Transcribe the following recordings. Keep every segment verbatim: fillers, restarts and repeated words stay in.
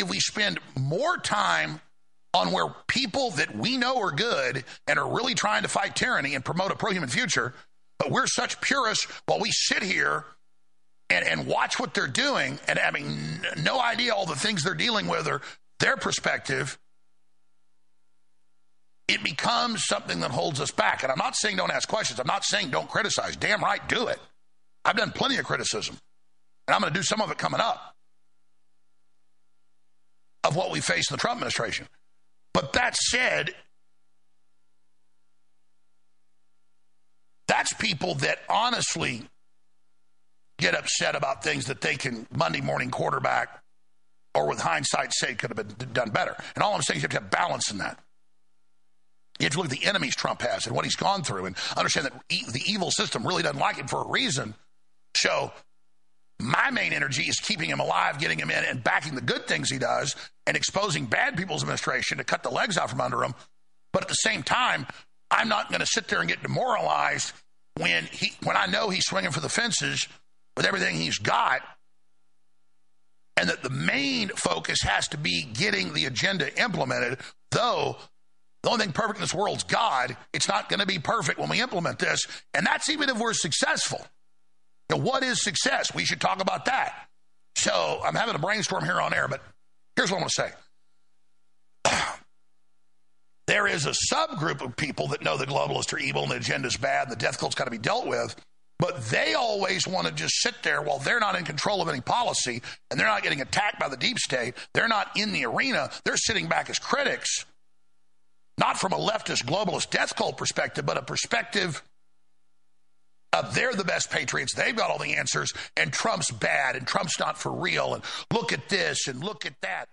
if we spend more time on where people that we know are good and are really trying to fight tyranny and promote a pro-human future, but we're such purists while we sit here and, and watch what they're doing and having n- no idea all the things they're dealing with or their perspective, it becomes something that holds us back. And I'm not saying don't ask questions. I'm not saying don't criticize. Damn right, do it. I've done plenty of criticism, and I'm going to do some of it coming up of what we face in the Trump administration. But that said, that's people that honestly get upset about things that they can Monday morning quarterback or with hindsight say could have been done better. And all I'm saying is you have to have balance in that. You have to look at the enemies Trump has and what he's gone through and understand that e- the evil system really doesn't like him for a reason. So my main energy is keeping him alive, getting him in, and backing the good things he does and exposing bad people's administration to cut the legs out from under him. But at the same time, I'm not going to sit there and get demoralized when he, when I know he's swinging for the fences with everything he's got, and that the main focus has to be getting the agenda implemented, though the only thing perfect in this world's God. It's not going to be perfect when we implement this, and that's even if we're successful. You know, what is success? We should talk about that. So I'm having a brainstorm here on air, but here's what I'm going to say. There is a subgroup of people that know the globalists are evil and the agenda's bad and the death cult's got to be dealt with, but they always want to just sit there while they're not in control of any policy and they're not getting attacked by the deep state. They're not in the arena. They're sitting back as critics, not from a leftist globalist death cult perspective, but a perspective of they're the best patriots. They've got all the answers, and Trump's bad, and Trump's not for real, and look at this, and look at that.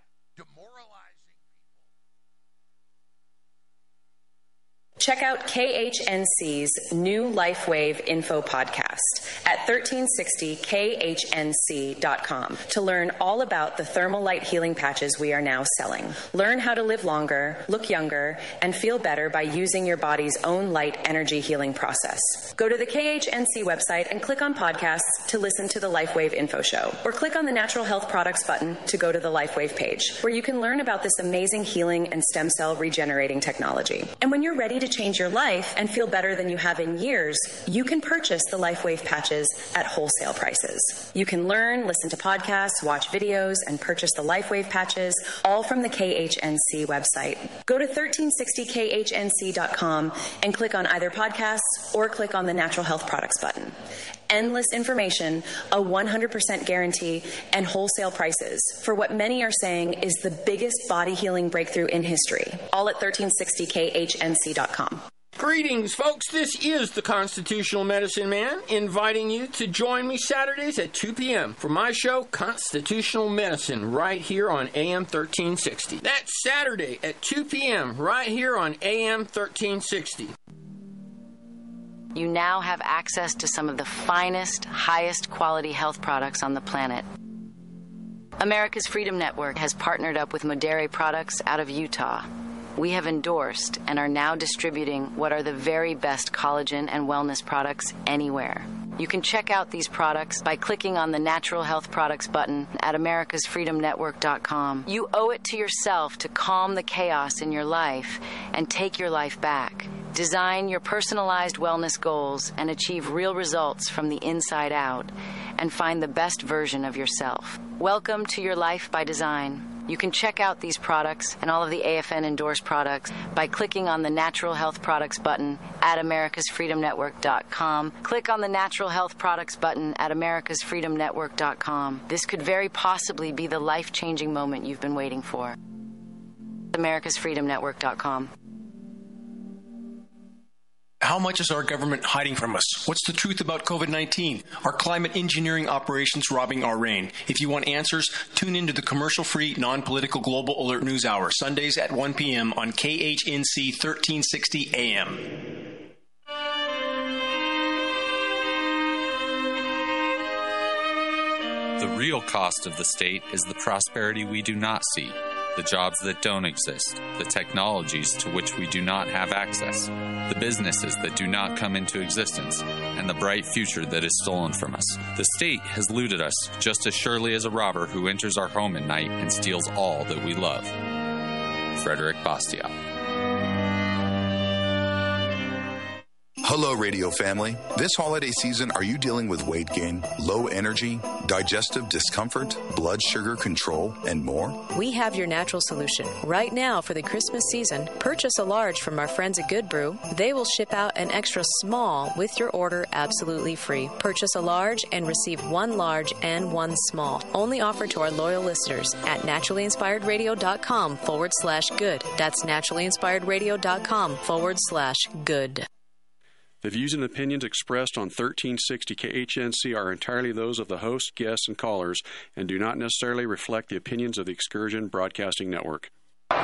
Check out K H N C's new LifeWave info podcast at thirteen sixty K H N C dot com to learn all about the thermal light healing patches we are now selling. Learn how to live longer, look younger, and feel better by using your body's own light energy healing process. Go to the K H N C website and click on podcasts to listen to the LifeWave info show, or click on the Natural Health Products button to go to the LifeWave page, where you can learn about this amazing healing and stem cell regenerating technology. And when you're ready to change your life and feel better than you have in years, you can purchase the LifeWave patches at wholesale prices. You can learn, listen to podcasts, watch videos, and purchase the LifeWave patches, all from the K H N C website. Go to thirteen sixty K H N C dot com and click on either podcasts or click on the Natural Health Products button. Endless information, a one hundred percent guarantee, and wholesale prices for what many are saying is the biggest body healing breakthrough in history. All at thirteen sixty K H N C dot com. Greetings, folks. This is the Constitutional Medicine Man, inviting you to join me Saturdays at two p.m. for my show, Constitutional Medicine, right here on A M thirteen sixty. That's Saturday at two p.m. right here on A M thirteen sixty. You now have access to some of the finest, highest quality health products on the planet. America's Freedom Network has partnered up with Modere Products out of Utah. We have endorsed and are now distributing what are the very best collagen and wellness products anywhere. You can check out these products by clicking on the Natural Health Products button at americas freedom network dot com. You owe it to yourself to calm the chaos in your life and take your life back. Design your personalized wellness goals and achieve real results from the inside out, and find the best version of yourself. Welcome to Your Life by Design. You can check out these products and all of the A F N endorsed products by clicking on the Natural Health Products button at americas freedom network dot com. Click on the Natural Health Products button at americas freedom network dot com. This could very possibly be the life-changing moment you've been waiting for. americas freedom network dot com. How much is our government hiding from us? What's the truth about covid nineteen? Are climate engineering operations robbing our rain? If you want answers, tune into the commercial-free, non-political Global Alert News Hour, Sundays at one p.m. on K H N C thirteen sixty A M. The real cost of the state is the prosperity we do not see. the jobs that don't exist, the technologies to which we do not have access, the businesses that do not come into existence, and the bright future that is stolen from us. The state has looted us just as surely as a robber who enters our home at night and steals all that we love. Frederick Bastiat. Hello, radio family. This holiday season, are you dealing with weight gain, low energy, digestive discomfort, blood sugar control, and more? We have your natural solution. Right now, for the Christmas season, purchase a large from our friends at Good Brew. They will ship out an extra small with your order absolutely free. Purchase a large and receive one large and one small. Only offered to our loyal listeners at naturallyinspiredradio.com forward slash good. That's naturallyinspiredradio.com forward slash good. The views and opinions expressed on thirteen sixty K H N C are entirely those of the host, guests, and callers, and do not necessarily reflect the opinions of the Excursion Broadcasting Network.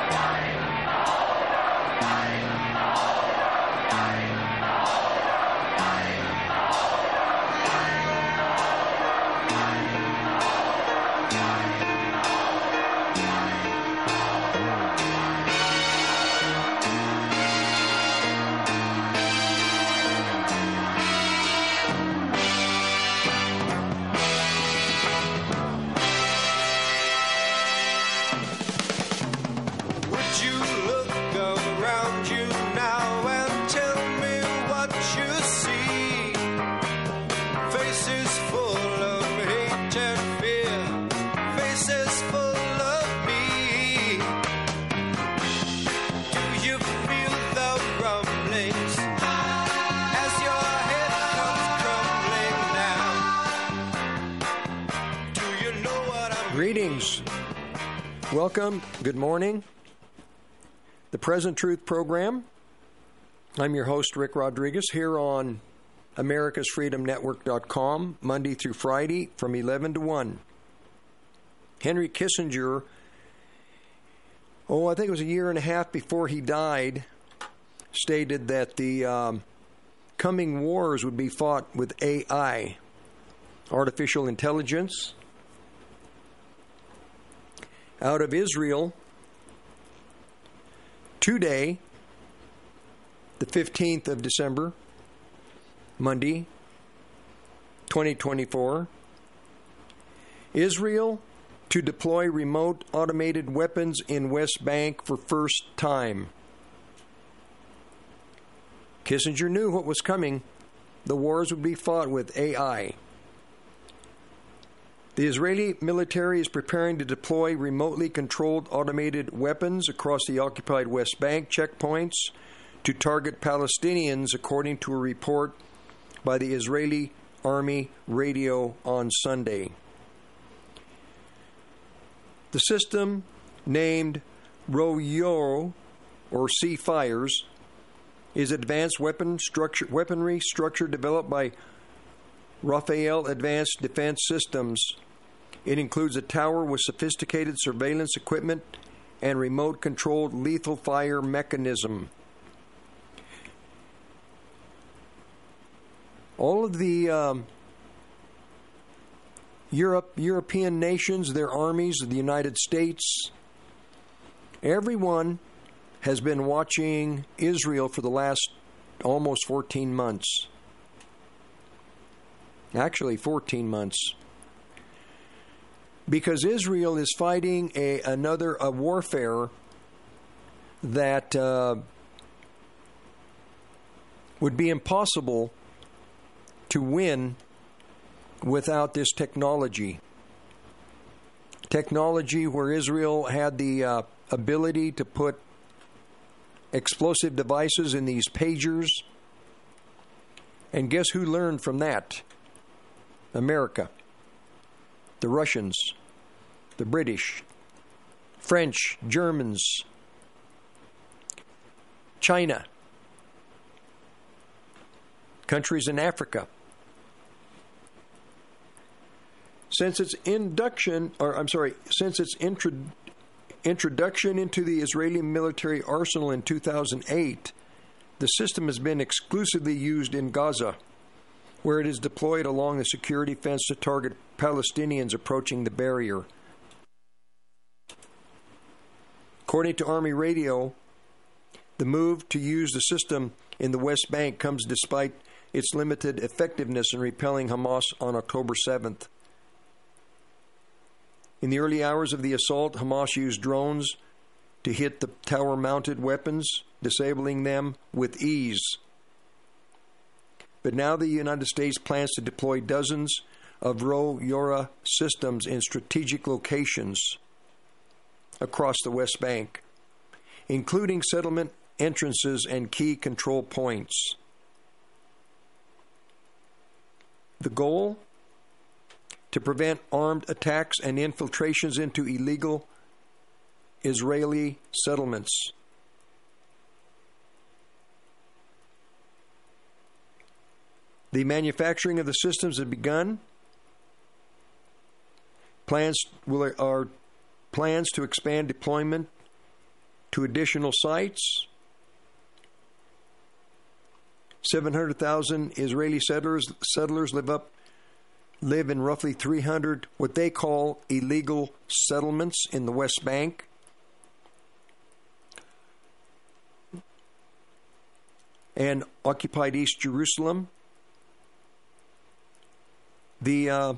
Greetings. Welcome. Good morning. The Present Truth Program. I'm your host, Rick Rodriguez, here on Americas Freedom Network dot com, Monday through Friday from eleven to one. Henry Kissinger, oh, I think it was a year and a half before he died, stated that the um, coming wars would be fought with A I, artificial intelligence. Out of Israel, today, the fifteenth of December, Monday, twenty twenty-four, Israel to deploy remote automated weapons in West Bank for first time. Kissinger knew what was coming. The wars would be fought with A I. The Israeli military is preparing to deploy remotely controlled automated weapons across the occupied West Bank checkpoints to target Palestinians, according to a report by the Israeli Army radio on Sunday. The system, named Royo, or Sea Fires, is advanced weapon structure, weaponry structure developed by Rafael Advanced Defense Systems. It includes a tower with sophisticated surveillance equipment and remote-controlled lethal fire mechanism. All of the um, Europe, European nations, their armies, the United States, everyone has been watching Israel for the last almost fourteen months. Actually, fourteen months. Because Israel is fighting a another a warfare that uh, would be impossible to win without this technology. Technology where Israel had the uh, ability to put explosive devices in these pagers. And guess who learned from that? America. The Russians, the British, French, Germans, China, countries in Africa. Since its induction, or I'm sorry, since its intro, introduction into the Israeli military arsenal in two thousand eight, the system has been exclusively used in Gaza, where it is deployed along the security fence to target Palestinians approaching the barrier. According to Army Radio, the move to use the system in the West Bank comes despite its limited effectiveness in repelling Hamas on October seventh. In the early hours of the assault, Hamas used drones to hit the tower-mounted weapons, disabling them with ease. But now the United States plans to deploy dozens of Ro-Yora systems in strategic locations across the West Bank, including settlement entrances and key control points. The goal? To prevent armed attacks and infiltrations into illegal Israeli settlements. The manufacturing of the systems has begun. Plans will, are plans to expand deployment to additional sites. seven hundred thousand Israeli settlers settlers live up live in roughly three hundred what they call illegal settlements in the West Bank. And occupied East Jerusalem. The uh,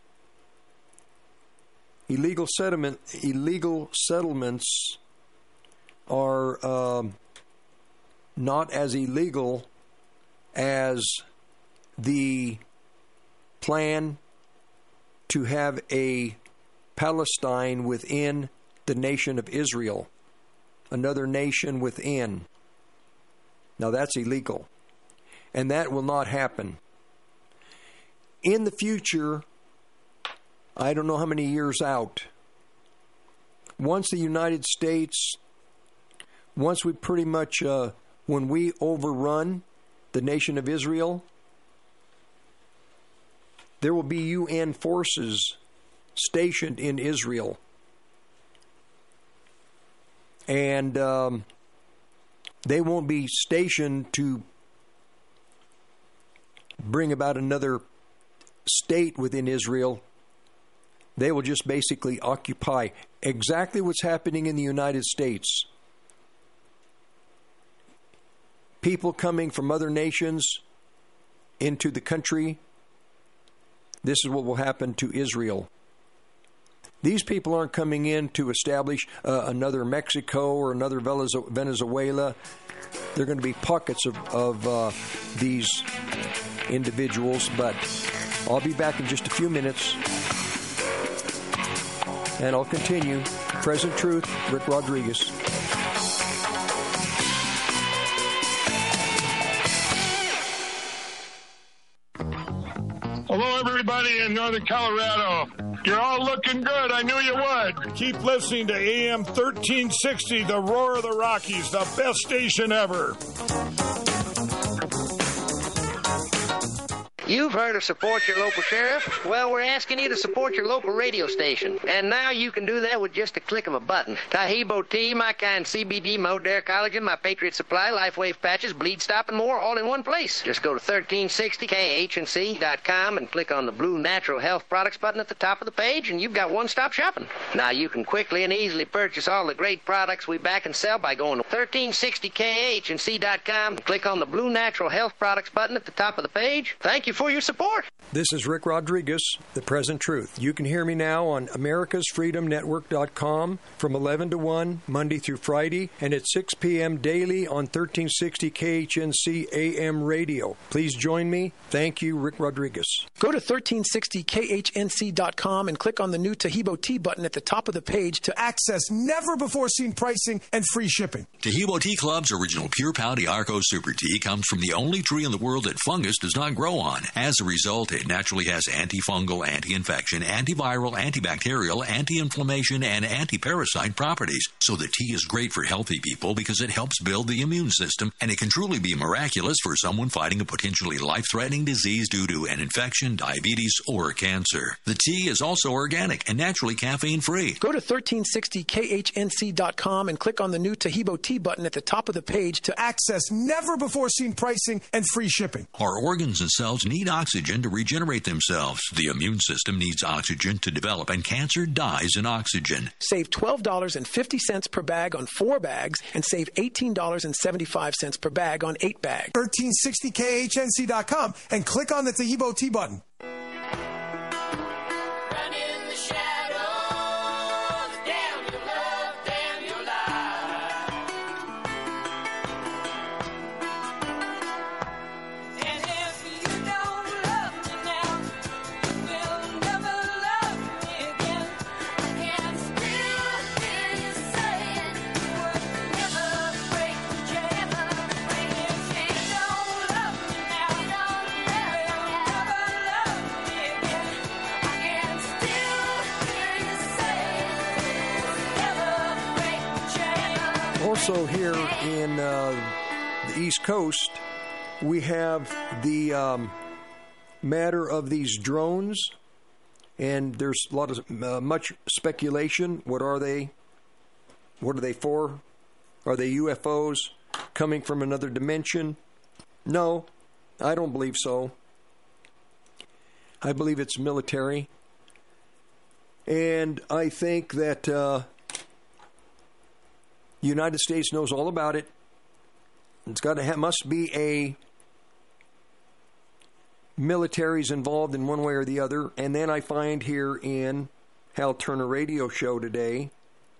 illegal settlement, illegal settlements are um, not as illegal as the plan to have a Palestine within the nation of Israel, another nation within. Now that's illegal, and that will not happen. In the future, I don't know how many years out, once the United States, once we pretty much, uh, when we overrun the nation of Israel, there will be U N forces stationed in Israel. And um, they won't be stationed to bring about another state within Israel. They will just basically occupy exactly what's happening in the United States. People coming from other nations into the country. This is what will happen to Israel. These people aren't coming in to establish uh, another Mexico or another Venezuela. There are going to be pockets of, of uh, these individuals, but I'll be back in just a few minutes, and I'll continue. Present Truth, Rick Rodriguez. Hello, everybody in Northern Colorado. You're all looking good. I knew you would. Keep listening to A M thirteen sixty, the Roar of the Rockies, the best station ever. You've heard of support your local sheriff? Well, we're asking you to support your local radio station. And now you can do that with just a click of a button. Taheebo Tea, My Kind C B D, Modere Collagen, My Patriot Supply, LifeWave Patches, Bleed Stop, and more, all in one place. Just go to thirteen sixty K H N C dot com and click on the blue Natural Health Products button at the top of the page, and you've got one-stop shopping. Now you can quickly and easily purchase all the great products we back and sell by going to thirteen sixty K H N C dot com and click on the blue Natural Health Products button at the top of the page. Thank you for your support. This is Rick Rodriguez, The Present Truth. You can hear me now on Americas Freedom Network dot com from eleven to one, Monday through Friday, and at six p.m. daily on thirteen sixty K H N C A M radio. Please join me. Thank you, Rick Rodriguez. Go to thirteen sixty K H N C dot com and click on the new Taheebo Tea button at the top of the page to access never-before-seen pricing and free shipping. Taheebo Tea Club's original Pure Pau Arco Super Tea comes from the only tree in the world that fungus does not grow on. As a result, it naturally has antifungal, anti-infection, antiviral, antibacterial, anti-inflammation, and anti-parasite properties. So the tea is great for healthy people because it helps build the immune system, and it can truly be miraculous for someone fighting a potentially life-threatening disease due to an infection, diabetes, or cancer. The tea is also organic and naturally caffeine-free. Go to thirteen sixty K H N C dot com and click on the new Taheebo Tea button at the top of the page to access never-before-seen pricing and free shipping. Our organs and cells need need oxygen to regenerate themselves. The immune system needs oxygen to develop, and cancer dies in oxygen. Save twelve dollars and fifty cents per bag on four bags and save eighteen dollars and seventy-five cents per bag on eight bags. thirteen sixty K H N C dot com and click on the Taheebo T button. Also here in uh, the East Coast, we have the um, matter of these drones, and there's a lot of uh, much speculation. What are they? What are they for? Are they U F Os coming from another dimension? No, I don't believe so. I believe it's military, and I think that uh, the United States knows all about it. It's got to have, must be a militaries involved in one way or the other. And then I find here in Hal Turner Radio Show today,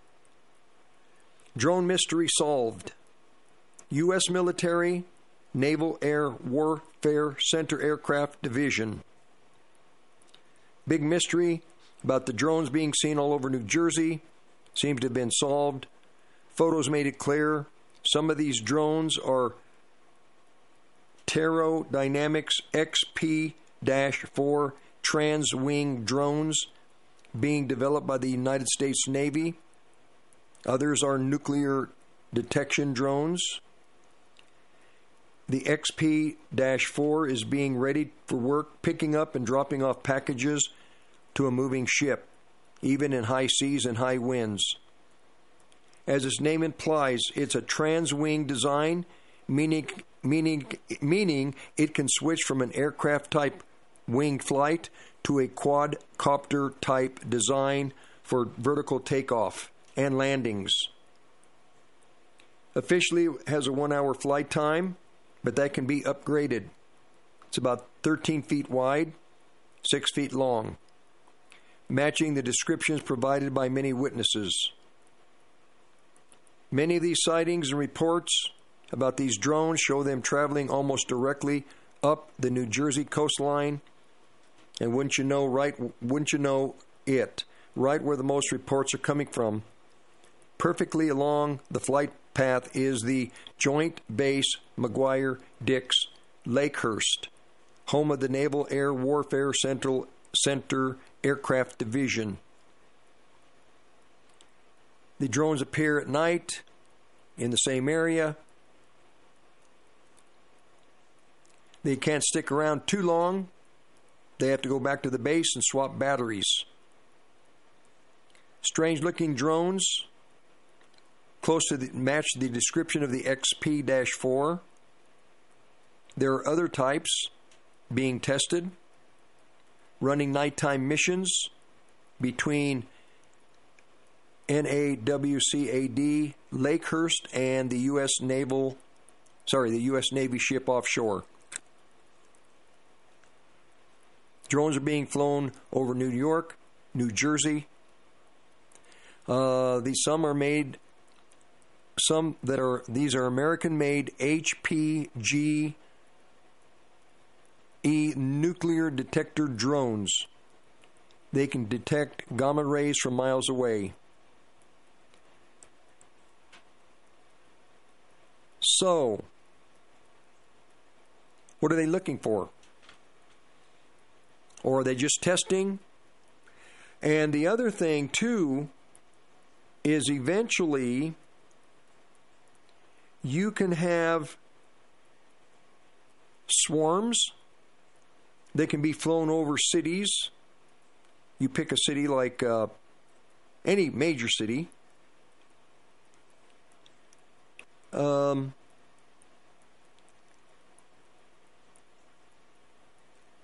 drone mystery solved. U S military, Naval Air Warfare Center Aircraft Division. Big mystery about the drones being seen all over New Jersey seems to have been solved. Photos made it clear some of these drones are Taro Dynamics X P four trans-wing drones being developed by the United States Navy. Others are nuclear detection drones. The X P four is being ready for work, picking up and dropping off packages to a moving ship, even in high seas and high winds. As its name implies, it's a trans-wing design, meaning, meaning, meaning it can switch from an aircraft-type wing flight to a quadcopter-type design for vertical takeoff and landings. Officially, it has a one-hour flight time, but that can be upgraded. It's about thirteen feet wide, six feet long, matching the descriptions provided by many witnesses. Many of these sightings and reports about these drones show them traveling almost directly up the New Jersey coastline, and wouldn't you know, right? Wouldn't you know it? Right where the most reports are coming from, perfectly along the flight path, is the Joint Base McGuire-Dix Lakehurst, home of the Naval Air Warfare Central Center Aircraft Division. The drones appear at night in the same area. They can't stick around too long. They have to go back to the base and swap batteries. Strange-looking drones, close to the, match the description of the X P four. There are other types being tested, running nighttime missions between N A W C A D Lakehurst and the U S Naval, sorry, the U S Navy ship offshore. Drones are being flown over New York, New Jersey. Uh, these some are made, some that are these are American-made H P G E nuclear detector drones. They can detect gamma rays from miles away. So, what are they looking for? Or are they just testing? And the other thing, too, is eventually you can have swarms. They can be flown over cities. You pick a city like uh, any major city. Um,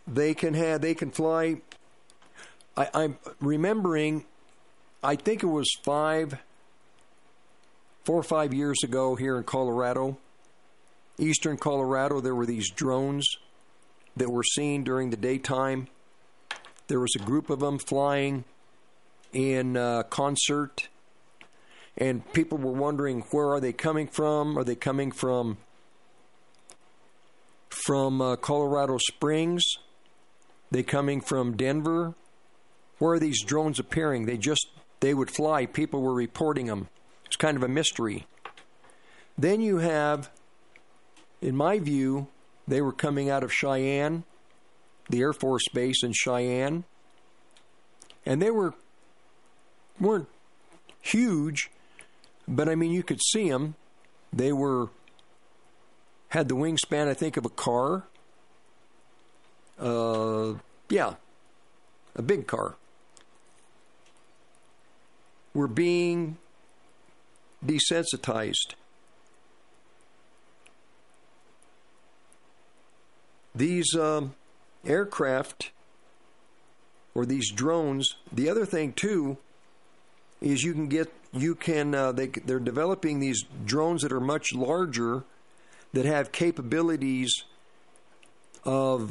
they can have they can fly. I, I'm remembering, I think it was five, four or five years ago here in Colorado, eastern Colorado. There were these drones that were seen during the daytime. There was a group of them flying in uh, concert, and people were wondering, where are they coming from? Are they coming from from uh, Colorado Springs? They coming from Denver? Where are these drones appearing? They just they would fly. People were reporting them. It's kind of a mystery. Then you have, in my view, they were coming out of Cheyenne, the Air Force Base in Cheyenne, and they were weren't huge, but I mean you could see them. They were had the wingspan, I think, of a car. Uh, yeah, a big car. We're being desensitized. These um, aircraft or these drones. The other thing too is you can get you can uh, they they're developing these drones that are much larger, that have capabilities of,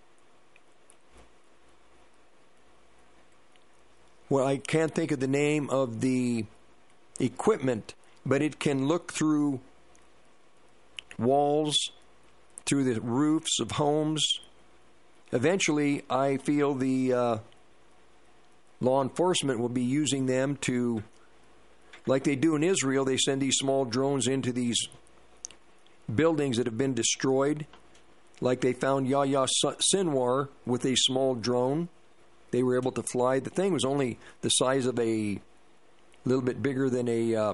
well, I can't think of the name of the equipment, but it can look through walls, through the roofs of homes. Eventually, I feel the uh, law enforcement will be using them to, like they do in Israel, they send these small drones into these buildings that have been destroyed. Like they found Yahya Sinwar with a small drone. They were able to fly. The thing was only the size of a little bit bigger than a uh,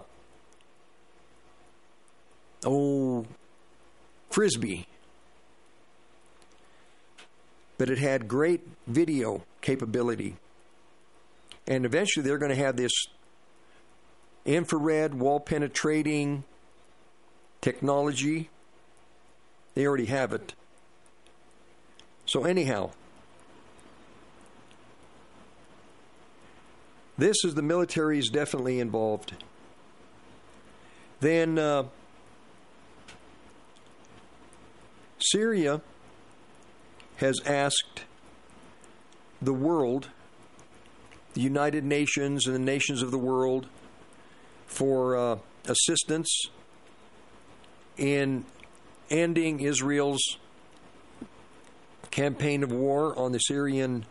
oh frisbee, but it had great video capability. And eventually they're going to have this infrared wall penetrating technology. They already have it. So anyhow, this is the military is definitely involved. Then uh, Syria has asked the world, the United Nations and the nations of the world, for uh, assistance in ending Israel's campaign of war on the Syrian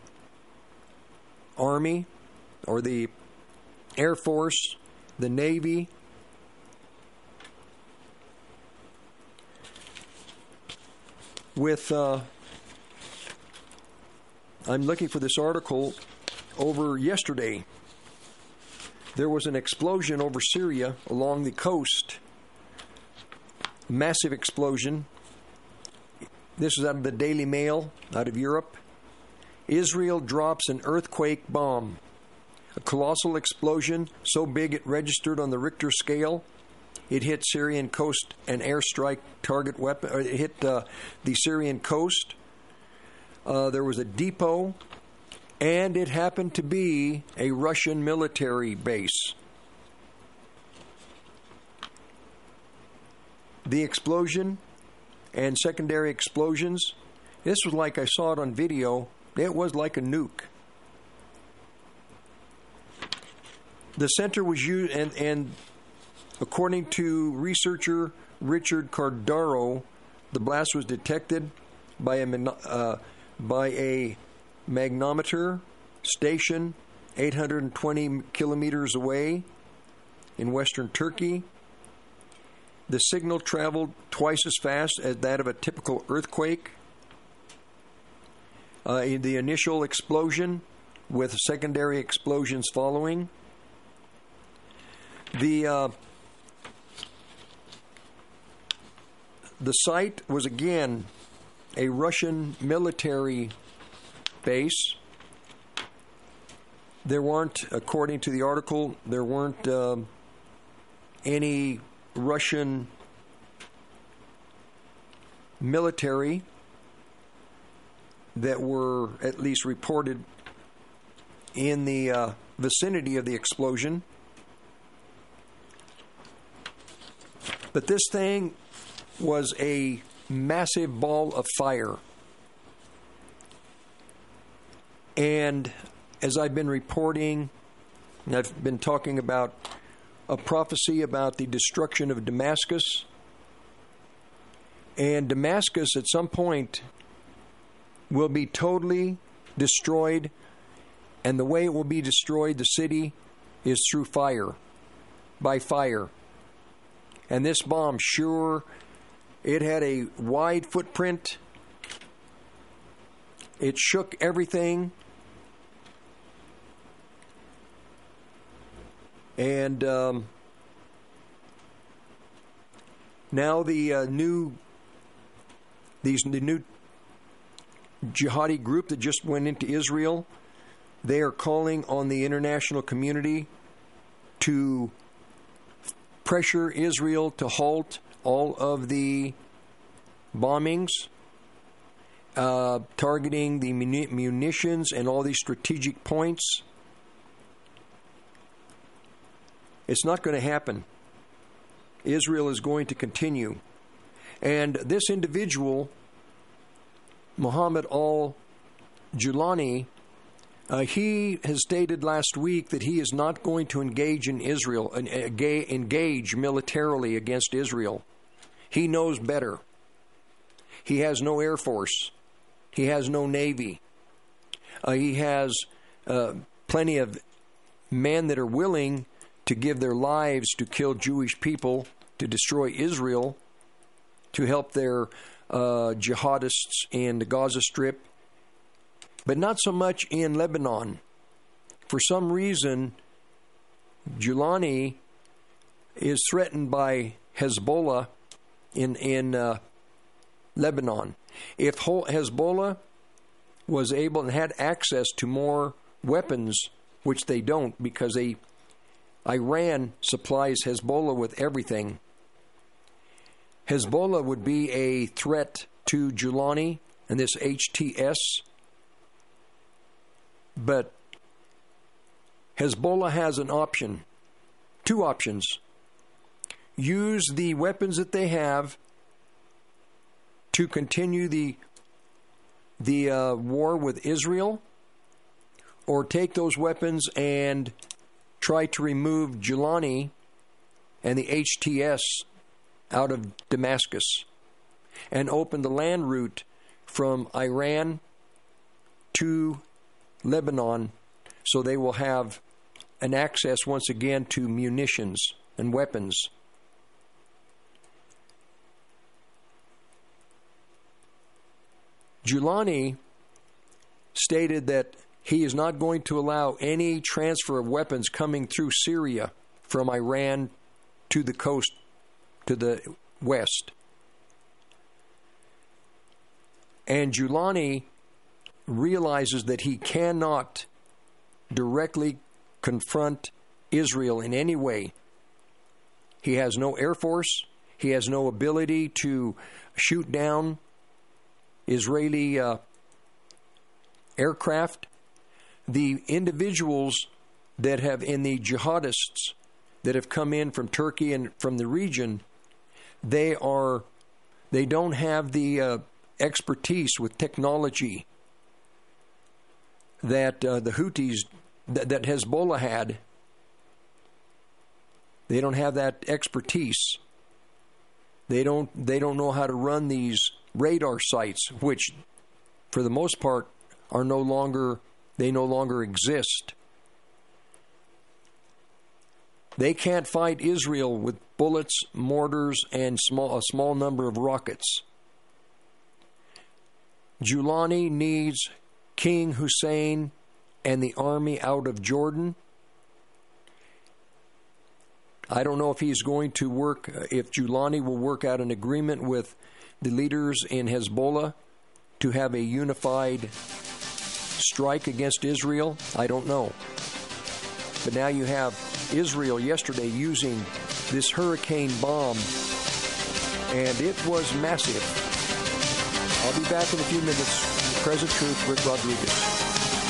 army, or the Air Force, the Navy. With, uh, I'm looking for this article over yesterday. There was an explosion over Syria along the coast. Massive explosion. This is out of the Daily Mail, out of Europe. Israel drops an earthquake bomb. A colossal explosion so big it registered on the Richter scale. It hit Syrian coast, an airstrike target weapon. Or it hit uh, the Syrian coast. Uh, there was a depot, and it happened to be a Russian military base. The explosion and secondary explosions, this was like I saw it on video. It was like a nuke. The center was used, and, and according to researcher Richard Cardaro, the blast was detected by a uh, by a magnetometer station eight hundred twenty kilometers away in western Turkey. The signal traveled twice as fast as that of a typical earthquake. Uh, in the initial explosion, with secondary explosions following. The uh, the site was again a Russian military base. There weren't, according to the article, there weren't uh, any Russian military that were at least reported in the uh, vicinity of the explosion. But this thing was a massive ball of fire. And as I've been reporting, and I've been talking about a prophecy about the destruction of Damascus. And Damascus at some point will be totally destroyed. And the way it will be destroyed, the city, is through fire, by fire. And this bomb, sure, it had a wide footprint. It shook everything. And um, now the uh, new, these the new jihadi group that just went into Israel, they are calling on the international community to pressure Israel to halt all of the bombings, uh, targeting the munitions and all these strategic points. It's not going to happen. Israel is going to continue. And this individual, Mohammed al-Julani, uh, he has stated last week that he is not going to engage in Israel, uh, engage militarily against Israel. He knows better. He has no Air Force. He has no Navy. Uh, he has uh, plenty of men that are willing to give their lives to kill Jewish people, to destroy Israel, to help their uh, jihadists in the Gaza Strip, but not so much in Lebanon. For some reason, Julani is threatened by Hezbollah in, in uh, Lebanon. If Hezbollah was able and had access to more weapons, which they don't because they Iran supplies Hezbollah with everything. Hezbollah would be a threat to Julani and this H T S. But Hezbollah has an option, two options. Use the weapons that they have to continue the, the uh, war with Israel, or take those weapons and try to remove Julani and the H T S out of Damascus and open the land route from Iran to Lebanon, so they will have an access once again to munitions and weapons. Julani stated that he is not going to allow any transfer of weapons coming through Syria from Iran to the coast, to the west. And Julani realizes that he cannot directly confront Israel in any way. He has no air force. He has no ability to shoot down Israeli uh, aircraft. The individuals that have, in the jihadists that have come in from Turkey and from the region, they are, they don't have the uh, expertise with technology that uh, the Houthis, that, that Hezbollah had. They don't have that expertise. They don't, they don't know how to run these radar sites, which, for the most part, are no longer, they no longer exist. They can't fight Israel with bullets, mortars, and small, a small number of rockets. Julani needs King Hussein and the army out of Jordan. I don't know if he's going to work, if Julani will work out an agreement with the leaders in Hezbollah to have a unified strike against Israel. I don't know. But now you have Israel yesterday using this hurricane bomb, and it was massive. I'll be back in a few minutes. Present Truth, Rick Rodriguez.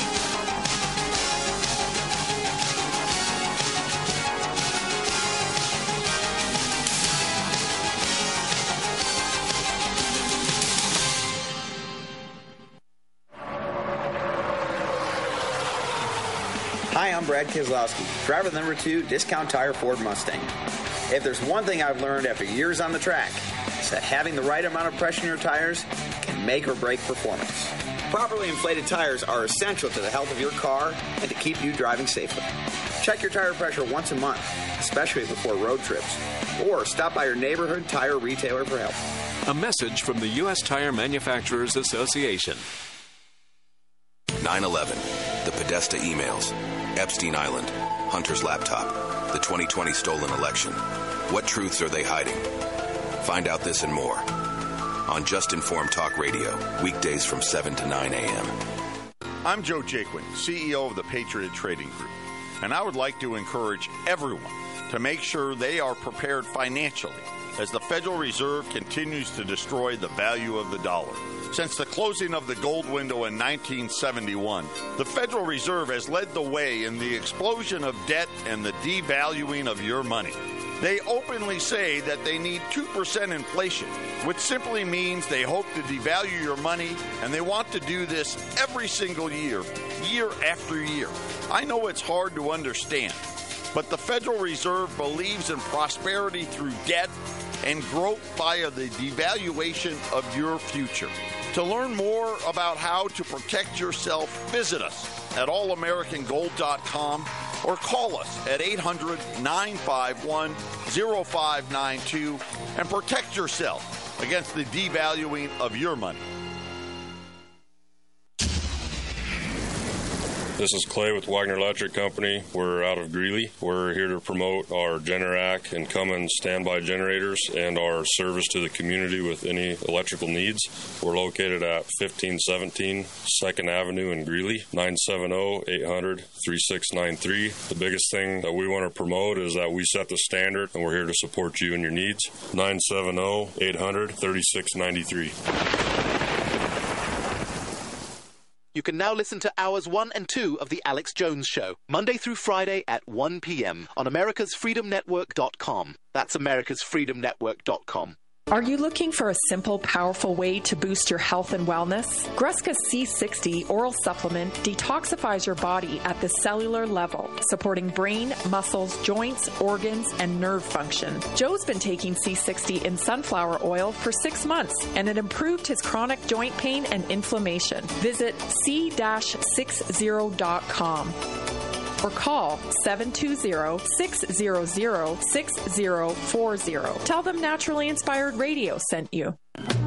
Hi, I'm Brad Keselowski, driver number two, Discount Tire Ford Mustang. If there's one thing I've learned after years on the track, it's that having the right amount of pressure in your tires can make or break performance. Properly inflated tires are essential to the health of your car and to keep you driving safely. Check your tire pressure once a month, especially before road trips, or stop by your neighborhood tire retailer for help. A message from the U S Tire Manufacturers Association. nine eleven, the Podesta emails, Epstein Island, Hunter's laptop, the twenty twenty stolen election. What truths are they hiding? Find out this and more on Just Informed Talk Radio, weekdays from seven to nine a.m. I'm Joe Jaquin, C E O of the Patriot Trading Group, and I would like to encourage everyone to make sure they are prepared financially as the Federal Reserve continues to destroy the value of the dollar. Since the closing of the gold window in nineteen seventy-one, the Federal Reserve has led the way in the explosion of debt and the devaluing of your money. They openly say that they need two percent inflation, which simply means they hope to devalue your money, and they want to do this every single year, year after year. I know it's hard to understand, but the Federal Reserve believes in prosperity through debt and growth via the devaluation of your future. To learn more about how to protect yourself, visit us at all american gold dot com or call us at eight hundred, nine five one, oh five nine two and protect yourself against the devaluing of your money. This is Clay with Wagner Electric Company. We're out of Greeley. We're here to promote our Generac and Cummins standby generators and our service to the community with any electrical needs. We're located at fifteen seventeen second Avenue in Greeley, nine seven zero, eight hundred, three six nine three. The biggest thing that we want to promote is that we set the standard, and we're here to support you and your needs. nine seven zero, eight hundred, three six nine three. You can now listen to hours one and two of The Alex Jones Show, Monday through Friday at one p.m. on americas freedom network dot com. That's americas freedom network dot com. Are you looking for a simple, powerful way to boost your health and wellness? Gruska C sixty Oral Supplement detoxifies your body at the cellular level, supporting brain, muscles, joints, organs, and nerve function. Joe's been taking C sixty in sunflower oil for six months, and it improved his chronic joint pain and inflammation. Visit c sixty dot com. or call seven two zero, six zero zero, six zero four zero. Tell them Naturally Inspired Radio sent you.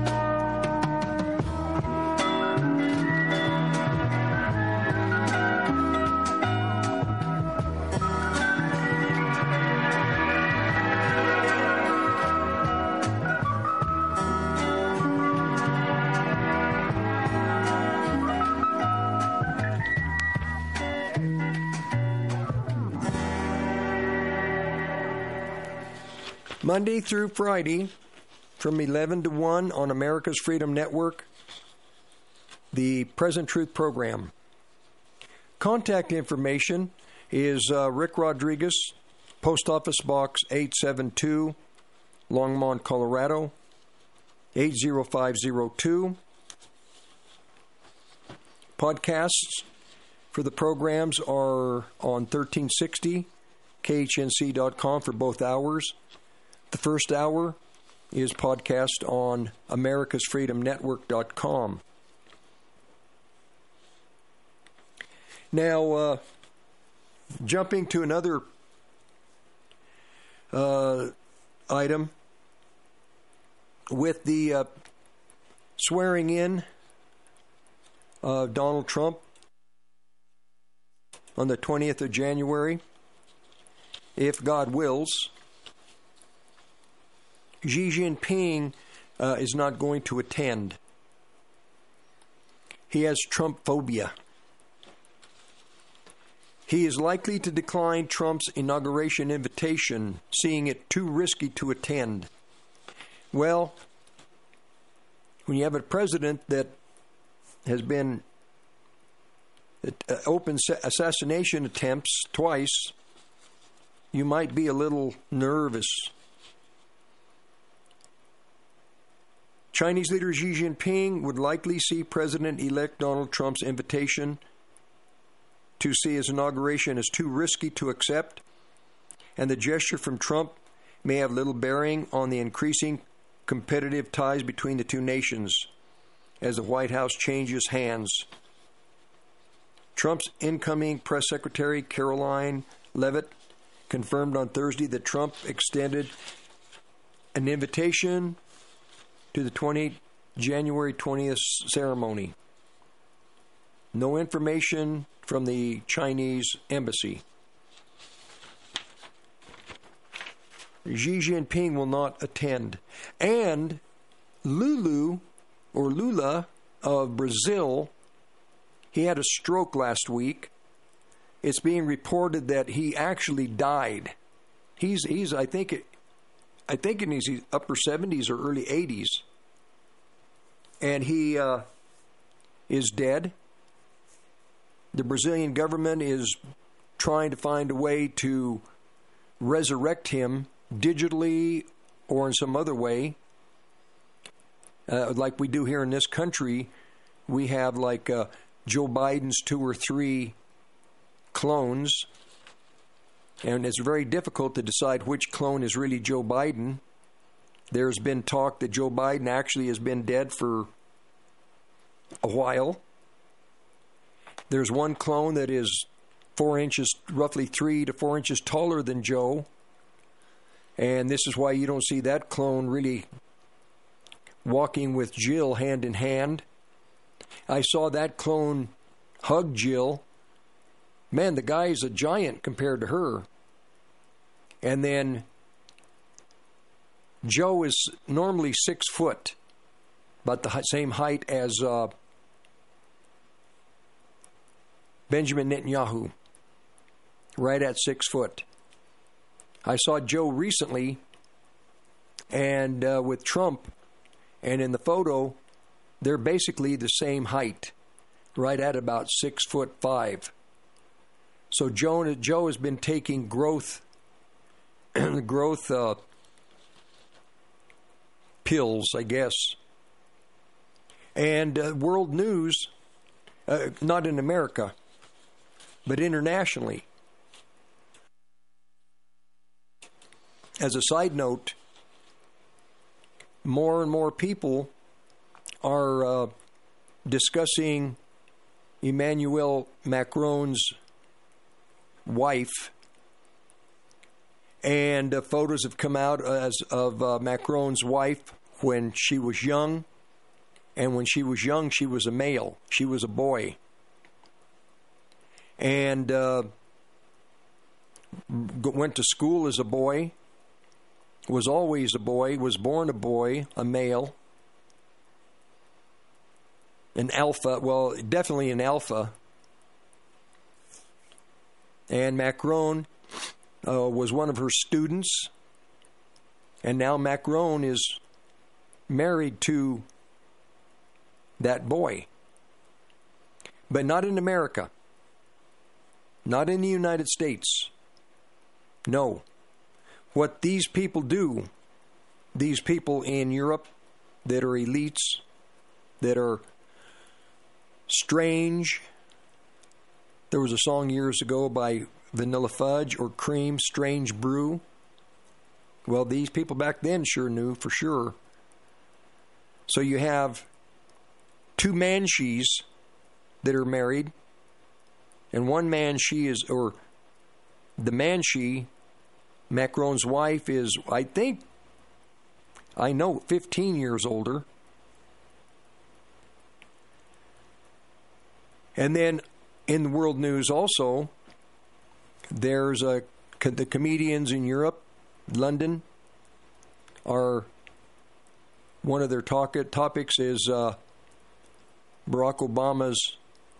Monday through Friday from eleven to one on America's Freedom Network, the Present Truth program. Contact information is uh, Rick Rodriguez, Post Office Box eight seven two, Longmont, Colorado, eight zero five zero two. Podcasts for the programs are on thirteen sixty K H N C dot com for both hours. The first hour is podcast on americas freedom network dot com. Now, uh, jumping to another uh, item with the uh, swearing in of Donald Trump on the twentieth of January, if God wills. Xi Jinping uh, is not going to attend. He has Trump phobia. He is likely to decline Trump's inauguration invitation, seeing it too risky to attend. Well, when you have a president that has been uh, open assassination attempts twice, you might be a little nervous. Chinese leader Xi Jinping would likely see President-elect Donald Trump's invitation to see his inauguration as too risky to accept, and the gesture from Trump may have little bearing on the increasing competitive ties between the two nations as the White House changes hands. Trump's incoming press secretary, Caroline Leavitt, confirmed on Thursday that Trump extended an invitation to the twentieth, January twentieth ceremony. No information from the Chinese embassy. Xi Jinping will not attend. And Lulu, or Lula of Brazil, he had a stroke last week. It's being reported that he actually died. He's, he's I think, I think in his upper seventies or early eighties. And he uh, is dead. The Brazilian government is trying to find a way to resurrect him digitally or in some other way. Uh, like we do here in this country, we have like uh, Joe Biden's two or three clones, and it's very difficult to decide which clone is really Joe Biden. There's been talk that Joe Biden actually has been dead for a while. There's one clone that is four inches, roughly three to four inches taller than Joe, and this is why you don't see that clone really walking with Jill hand in hand. I saw that clone hug Jill. Man, the guy is a giant compared to her. And then Joe is normally six foot, about the same height as uh, Benjamin Netanyahu, right at six foot. I saw Joe recently, and uh, with Trump, and in the photo, they're basically the same height, right at about six foot five. So Joe, Joe has been taking growth, growth uh, pills, I guess. And uh, world news, uh, not in America, but internationally. As a side note, more and more people are uh, discussing Emmanuel Macron's wife, and uh, photos have come out as of uh, Macron's wife when she was young, and when she was young she was a male, she was a boy, and uh, went to school as a boy, was always a boy, was born a boy, a male, an alpha, well, definitely an alpha. And Macron uh, was one of her students, and now Macron is married to that boy. But not in America. Not in the United States. No. What these people do, these people in Europe that are elites, that are strange. There was a song years ago by Vanilla Fudge or Cream, Strange Brew. Well, these people back then sure knew for sure. So you have two Manshees that are married, and one Manshee is, or the Manshee, Macron's wife, is, I think, I know, fifteen years older. And then in the world news also, there's a, the comedians in Europe, London, are, one of their talk, topics is uh, Barack Obama's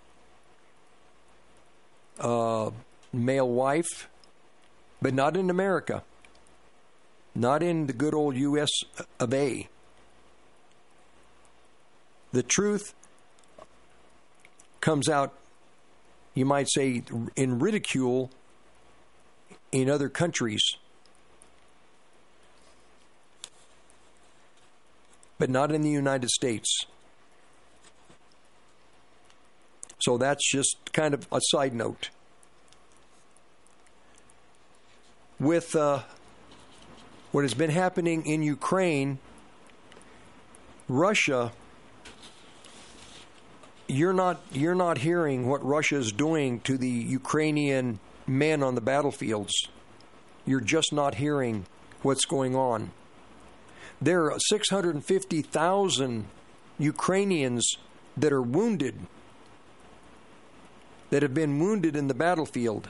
uh, male wife, but not in America, not in the good old U S of A. The truth comes out, you might say, in ridicule in other countries. But not in the United States. So that's just kind of a side note. With uh, what has been happening in Ukraine, Russia, you're not you're not hearing what Russia is doing to the Ukrainian men on the battlefields. You're just not hearing what's going on. There are six hundred fifty thousand Ukrainians that are wounded, that have been wounded in the battlefield.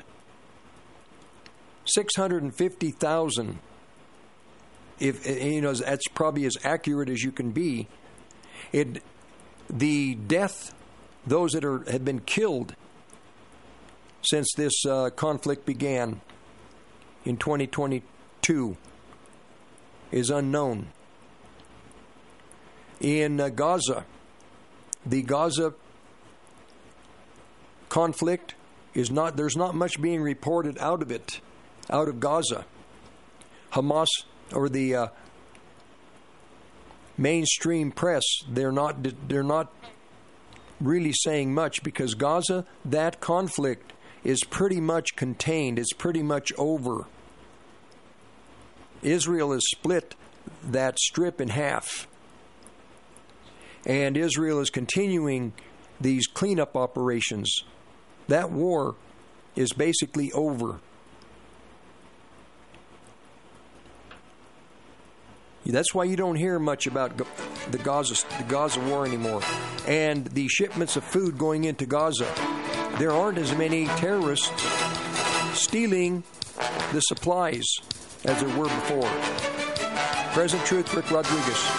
six hundred fifty thousand. If you know, that's probably as accurate as you can be. It, the death, those that are have been killed since this uh, conflict began in twenty twenty-two is unknown. In uh, Gaza, the Gaza conflict is not, there's not much being reported out of it, out of Gaza. Hamas, or the uh, mainstream press, they're not they're not really saying much, because Gaza, that conflict is pretty much contained. It's pretty much over. Israel has split that strip in half, and Israel is continuing these cleanup operations. That war is basically over. That's why you don't hear much about the Gaza, the Gaza war anymore. And the shipments of food going into Gaza. There aren't as many terrorists stealing the supplies as there were before. Present Truth, Rick Rodriguez.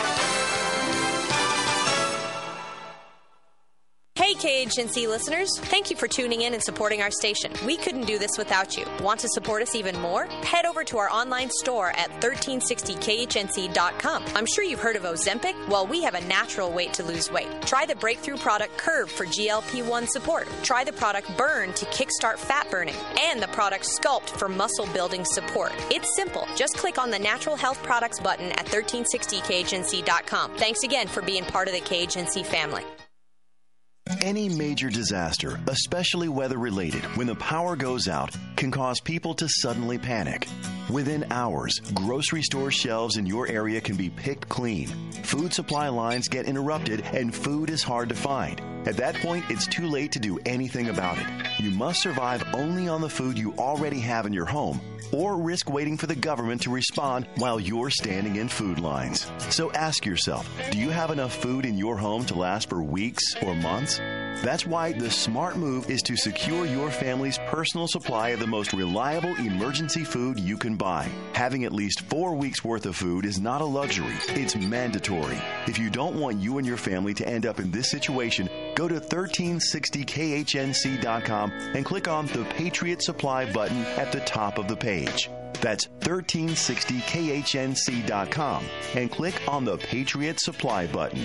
Hey, K H N C listeners. Thank you for tuning in and supporting our station. We couldn't do this without you. Want to support us even more? Head over to our online store at thirteen sixty K H N C dot com. I'm sure you've heard of Ozempic. Well, we have a natural way to lose weight. Try the breakthrough product Curve for G L P one support. Try the product Burn to kickstart fat burning. And the product Sculpt for muscle building support. It's simple. Just click on the Natural Health Products button at thirteen sixty K H N C dot com. Thanks again for being part of the K H N C family. Any major disaster, especially weather-related, when the power goes out, can cause people to suddenly panic. Within hours, grocery store shelves in your area can be picked clean. Food supply lines get interrupted, and food is hard to find. At that point, it's too late to do anything about it. You must survive only on the food you already have in your home, or risk waiting for the government to respond while you're standing in food lines. So ask yourself, do you have enough food in your home to last for weeks or months? That's why the smart move is to secure your family's personal supply of the most reliable emergency food you can buy. Having at least four weeks' worth of food is not a luxury. It's mandatory. If you don't want you and your family to end up in this situation, go to thirteen sixty K H N C dot com and click on the Patriot Supply button at the top of the page. That's thirteen sixty K H N C dot com and click on the Patriot Supply button.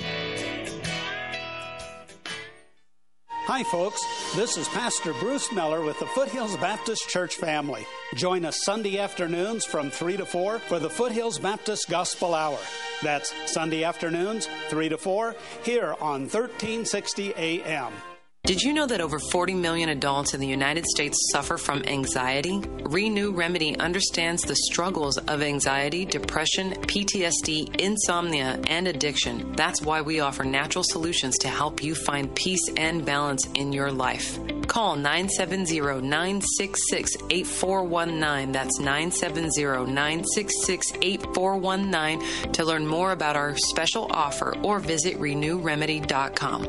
Hi, folks. This is Pastor Bruce Miller with the Foothills Baptist Church family. Join us Sunday afternoons from three to four for the Foothills Baptist Gospel Hour. That's Sunday afternoons, three to four, here on thirteen sixty A M. Did you know that over forty million adults in the United States suffer from anxiety? Renew Remedy understands the struggles of anxiety, depression, P T S D, insomnia, and addiction. That's why we offer natural solutions to help you find peace and balance in your life. Call nine seven zero, nine six six, eight four one nine. That's nine seven zero, nine six six, eight four one nine to learn more about our special offer, or visit renew remedy dot com.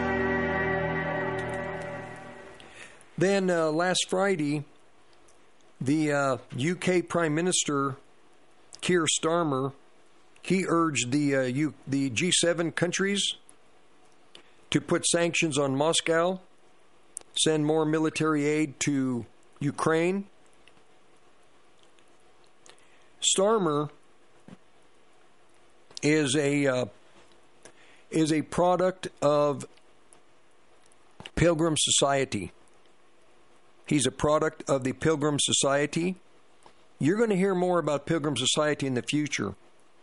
Then uh, last Friday, The uh, U K Prime Minister, Keir Starmer, he urged the uh, U- the G seven countries to put sanctions on Moscow, send more military aid to Ukraine. Starmer is a uh, is a product of Pilgrim Society. He's a product of the Pilgrim Society. You're going to hear more about Pilgrim Society in the future.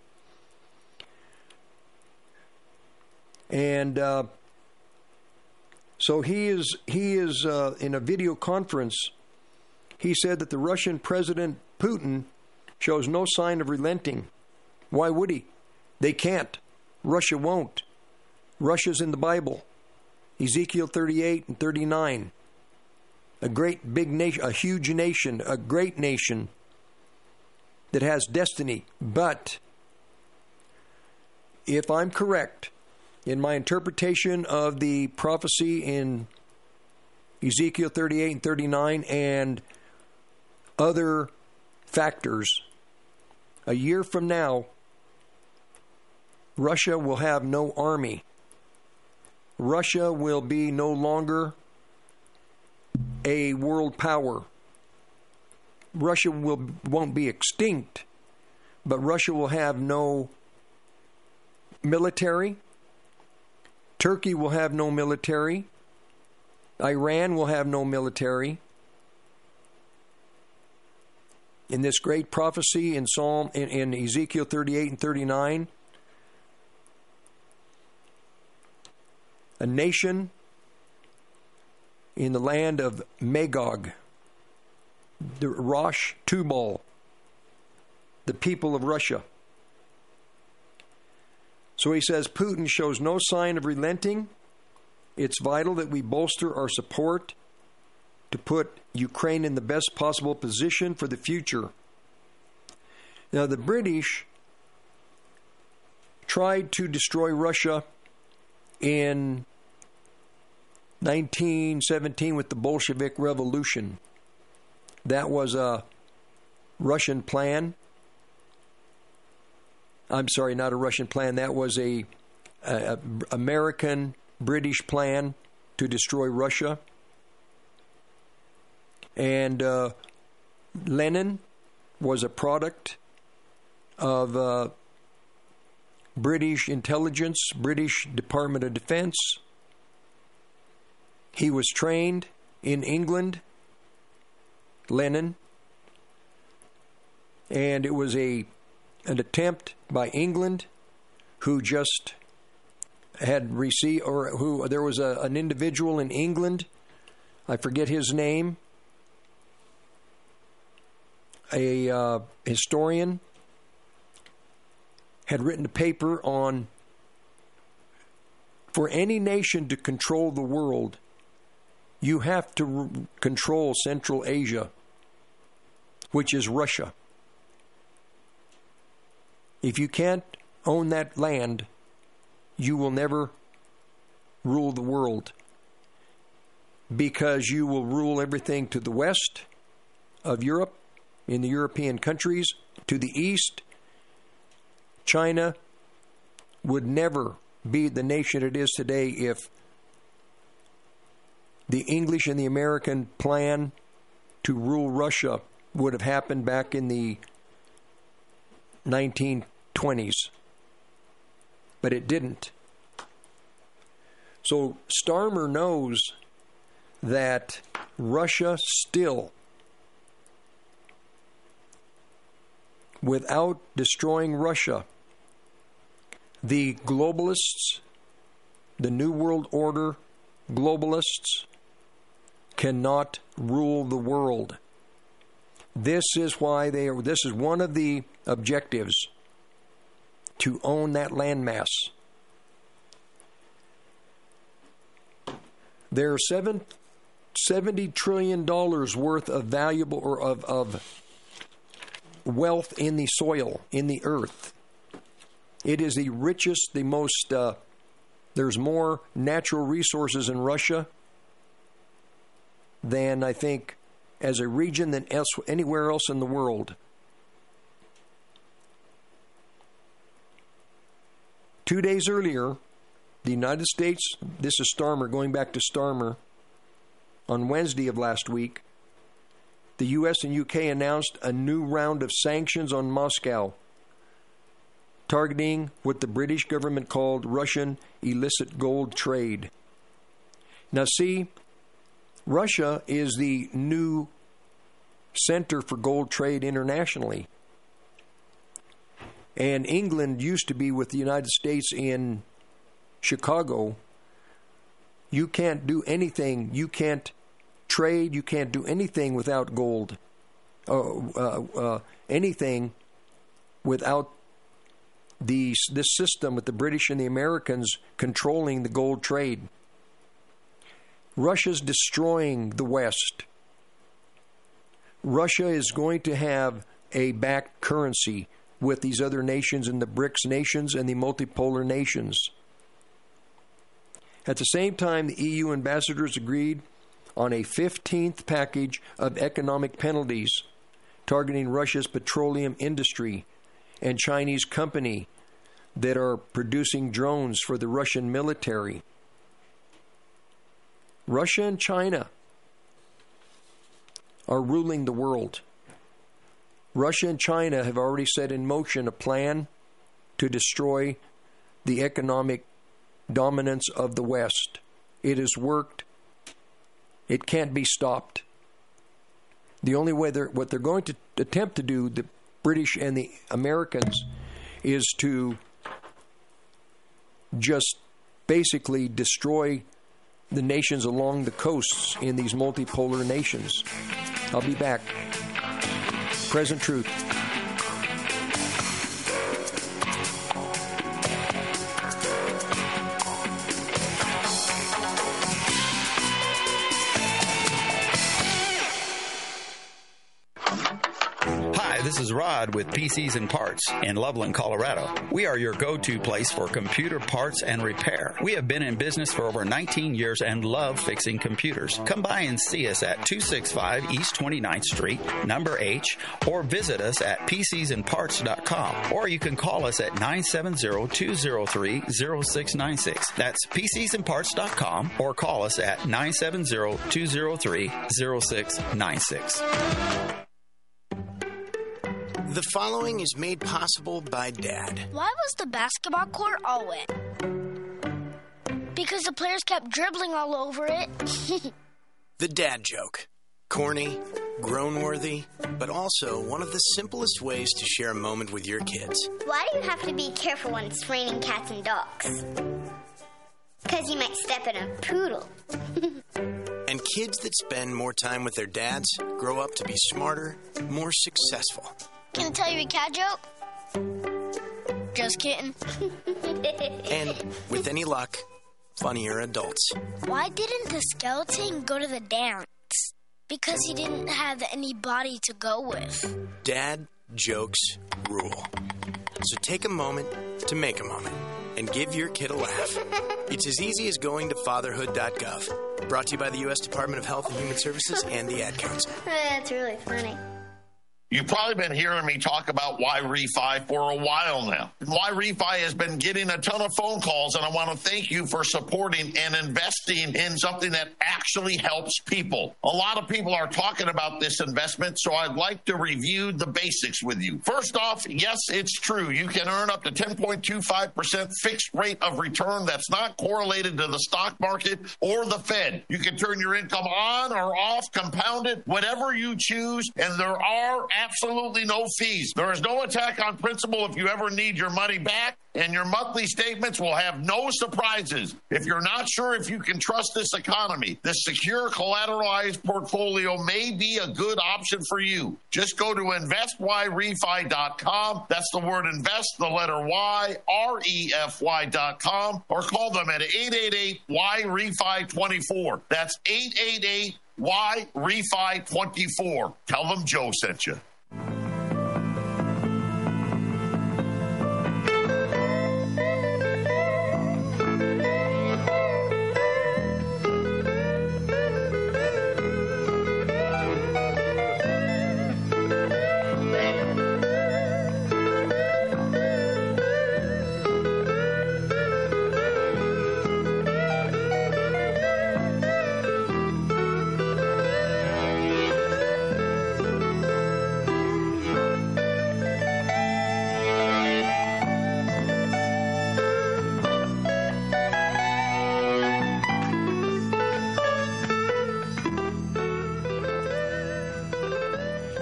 And uh, so he is he is uh, in a video conference. He said that the Russian President Putin shows no sign of relenting. Why would he? They can't. Russia won't. Russia's in the Bible. Ezekiel thirty-eight and thirty-nine. A great big nation, a huge nation, a great nation that has destiny. But if I'm correct in my interpretation of the prophecy in Ezekiel thirty-eight and thirty-nine and other factors, a year from now, Russia will have no army. Russia will be no longer a world power. Russia will, won't be extinct, but Russia will have no military. Turkey will have no military. Iran will have no military. In this great prophecy in Psalm in, in Ezekiel thirty-eight and thirty-nine, a nation in the land of Magog, the Rosh Tubal, the people of Russia. So he says Putin shows no sign of relenting. It's vital that we bolster our support to put Ukraine in the best possible position for the future. Now, the British tried to destroy Russia in nineteen seventeen with the Bolshevik Revolution. That was a Russian plan. I'm sorry, not a Russian plan. That was a, a, a American British plan to destroy Russia. And uh, Lenin was a product of uh, British intelligence, British Department of Defense. He was trained in England, Lenin, and it was a an attempt by England, who just had received, or who there was a, an individual in England, I forget his name, a uh, historian, had written a paper on, for any nation to control the world, you have to r- control Central Asia, which is Russia. If you can't own that land, you will never rule the world, because you will rule everything to the west of Europe, in the European countries, to the east. China would never be the nation it is today if the English and the American plan to rule Russia would have happened back in the nineteen twenties. But it didn't. So Starmer knows that Russia still, without destroying Russia, the globalists, the New World Order globalists, cannot rule the world. This is why they are, this is one of the objectives, to own that landmass. There are seven, seventy trillion dollars worth of valuable or of, of wealth in the soil, in the earth. It is the richest, the most, uh, there's more natural resources in Russia than I think as a region than else, anywhere else in the world. Two days earlier, the United States, this is Starmer, going back to Starmer, on Wednesday of last week, the U S and U K announced a new round of sanctions on Moscow, targeting what the British government called Russian illicit gold trade. Now see, Russia is the new center for gold trade internationally. And England used to be with the United States in Chicago. You can't do anything, you can't trade, you can't do anything without gold. Uh, uh, uh, anything without the, this system with the British and the Americans controlling the gold trade. Russia's destroying the West. Russia is going to have a backed currency with these other nations in the BRICS nations and the multipolar nations. At the same time, the E U ambassadors agreed on a fifteenth package of economic penalties targeting Russia's petroleum industry and Chinese company that are producing drones for the Russian military. Russia and China are ruling the world. Russia and China have already set in motion a plan to destroy the economic dominance of the West. It has worked. It can't be stopped. The only way they're, what they're going to attempt to do, the British and the Americans, is to just basically destroy the nations along the coasts in these multipolar nations. I'll be back. Present Truth. This is Rod with P Cs and Parts in Loveland, Colorado. We are your go-to place for computer parts and repair. We have been in business for over nineteen years and love fixing computers. Come by and see us at two sixty-five East twenty-ninth Street, number H, or visit us at P Cs and parts dot com. Or you can call us at nine seven zero, two zero three, zero six nine six. That's P Cs and parts dot com, or call us at nine seven zero, two zero three, zero six nine six. The following is made possible by Dad. Why was the basketball court all wet? Because the players kept dribbling all over it. The dad joke. Corny, groan-worthy, but also one of the simplest ways to share a moment with your kids. Why do you have to be careful when it's raining cats and dogs? Because you might step in a poodle. And kids that spend more time with their dads grow up to be smarter, more successful. Can I tell you a cat joke? Just kidding. And with any luck, funnier adults. Why didn't the skeleton go to the dance? Because he didn't have any body to go with. Dad jokes rule. So take a moment to make a moment and give your kid a laugh. It's as easy as going to fatherhood dot gov. Brought to you by the U S Department of Health and Human Services and the Ad Council. That's really funny. You've probably been hearing me talk about Y Refi for a while now. Y Refi has been getting a ton of phone calls, and I want to thank you for supporting and investing in something that actually helps people. A lot of people are talking about this investment, so I'd like to review the basics with you. First off, yes, it's true. You can earn up to ten point two five percent fixed rate of return that's not correlated to the stock market or the Fed. You can turn your income on or off, compound it, whatever you choose, and there are absolutely no fees. There is no attack on principal if you ever need your money back, and your monthly statements will have no surprises. If you're not sure if you can trust this economy, this secure collateralized portfolio may be a good option for you. Just go to invest y refi dot com. That's the word invest, the letter Y, R E F Y dot com, or call them at eight eight eight Y refi twenty-four. That's eight eight eight Y refi twenty-four. Tell them Joe sent you.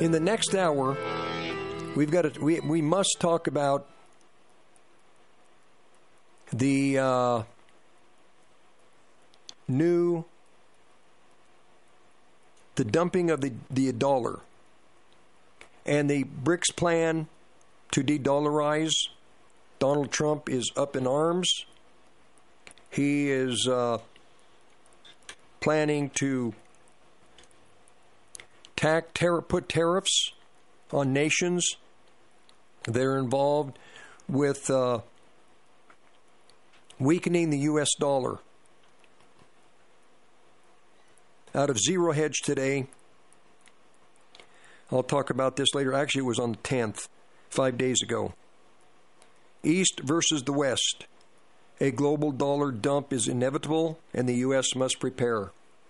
in the next hour, we've got to, we we must talk about the uh, new the dumping of the, the dollar and the BRICS plan to de-dollarize. Donald Trump is up in arms. He is uh, planning to tack, tar- put tariffs on nations that are involved with uh, weakening the U S dollar. Out of Zero Hedge today, I'll talk about this later. Actually, it was on the tenth, five days ago. East versus the West. A global dollar dump is inevitable, and the U S must prepare.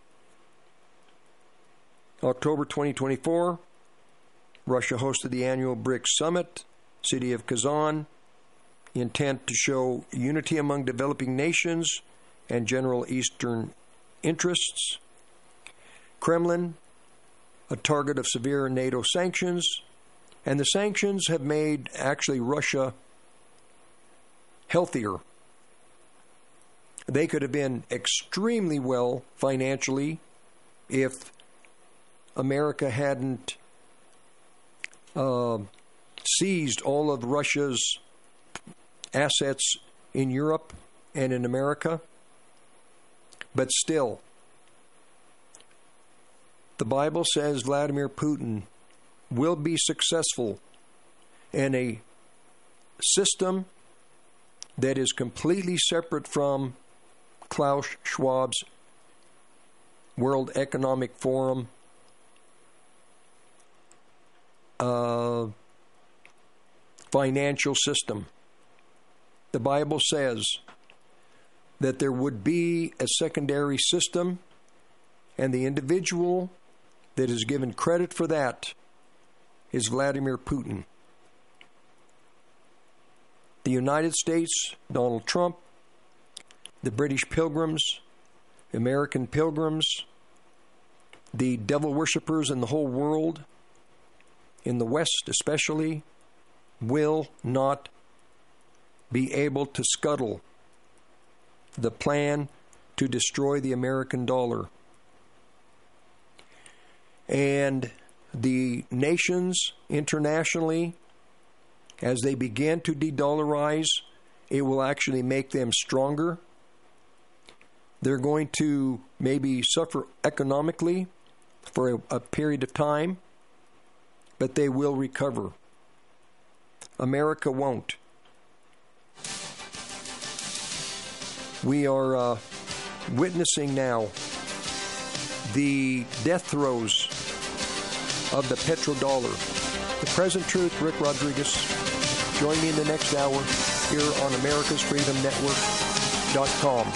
October twenty twenty-four, Russia hosted the annual BRICS Summit, city of Kazan, intent to show unity among developing nations and general Eastern interests. Kremlin, a target of severe NATO sanctions, and the sanctions have made actually Russia healthier. They could have been extremely well financially if America hadn't uh, seized all of Russia's assets in Europe and in America. But still, the Bible says Vladimir Putin will be successful in a system that is completely separate from Klaus Schwab's World Economic Forum uh, financial system. The Bible says that there would be a secondary system, and the individual that is given credit for that is Vladimir Putin. The United States, Donald Trump, the British Pilgrims, American Pilgrims, the devil worshippers in the whole world, in the West especially, will not be able to scuttle the plan to destroy the American dollar. And the nations internationally, as they begin to de-dollarize, it will actually make them stronger. They're going to maybe suffer economically for a, a period of time, but they will recover. America won't. We are uh, witnessing now the death throes of the petrodollar. The Present Truth, Rick Rodriguez. Join me in the next hour here on Americas Freedom Network dot com.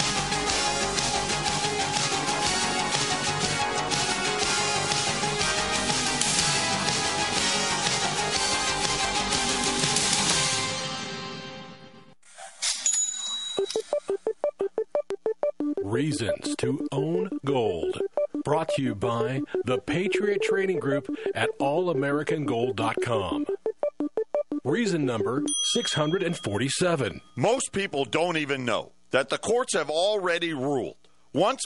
Reasons to own gold. Brought to you by the Patriot Trading Group at all american gold dot com. Reason number six hundred forty-seven. Most people don't even know that the courts have already ruled once